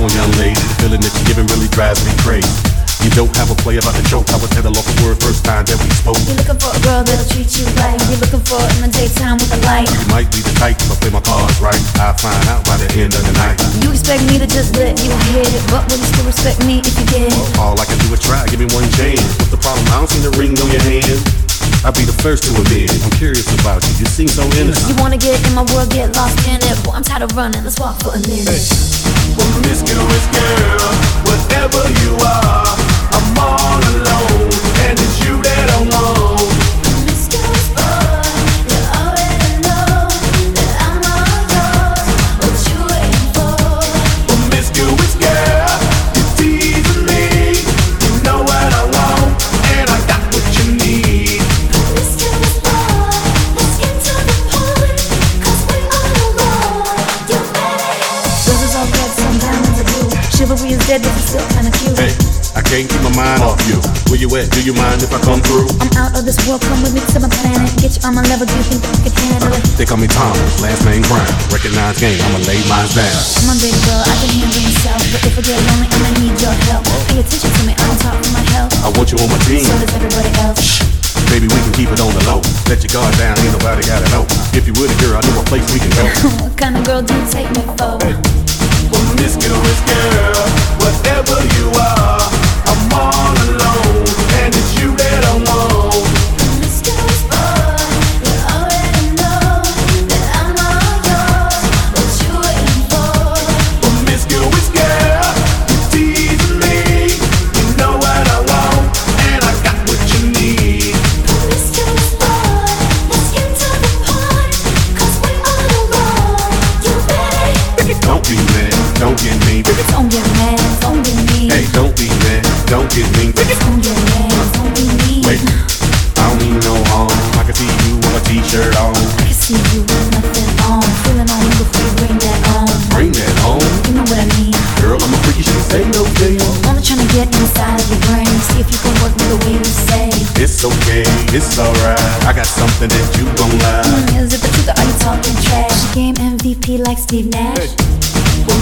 young lady. The feeling that you're giving really drives me crazy. You don't have a play about the choke. I was at a local word first time that we spoke. You're looking for a girl that'll treat you right. You're looking for in the daytime with a light. You might be the type if I play my cards right. I'll find out by the end of the night. You expect me to just let you hit it, but will you still respect me if you get it? All I can do is try, give me one chance. What's the problem? I don't see the ring on your hand. I'll be the first to admit it. I'm curious about you. You seem so innocent. You wanna get in my world, get lost in it. Boy, I'm tired of running. Let's walk for a minute. Promiscuous girl, whatever you are, I'm all alone, and it's you that I want. Promiscuous boy, you already know that I'm all yours. What you waiting for? Promiscuous girl, you're teasing me. You know what I want, and I got what you need. Promiscuous boy, let's get to the point, 'cause we on a roll. You ready? Roses are red, some diamonds are blue. Chivalry is dead, but it's still kinda cute. Hey, I can't keep my mind off you. Where you at? Do you mind if I come through? I'm out of this world, come with me to my planet. Get you on my level, do you think you can handle it? They call me Thomas, last name Brown. Recognize game, I'ma lay mine down. I'm a big girl, I can handle myself. But if I get lonely, I'ma need your help. Pay attention to me, I'm talking my health. I want you on my team. So does everybody else. Baby, we can keep it on the low. Let your guard down, ain't nobody gotta know. If you would, girl, I know a place we can go. What kind of girl do you take me for? Promiscuous girl, whatever you are, I'm all alone, and it's you that I want. Promiscuous boy, you already know that I'm all yours. What you waiting for? Promiscuous girl, you're teasing me. You know what I want, and I got what you need. Promiscuous boy, let's get to the point, 'cause we on a roll. You ready? Don't be mad, don't get mean. Don't get mad, don't be mean. Hey, don't be mad, don't get mean. Don't get mad, don't be mean. Wait, I don't mean no harm. I can see you with a t-shirt on. I can see you with nothing on. Feeling on me before you bring that on. Bring that home. You know what I mean. Girl, I'm a freak, you shouldn't say no thing. Only trying to get inside of your brain. See if you can work me the way you say. It's okay, it's alright. I got something that you gon' like. Is it the truth or are you talking trash? Game MVP like Steve Nash.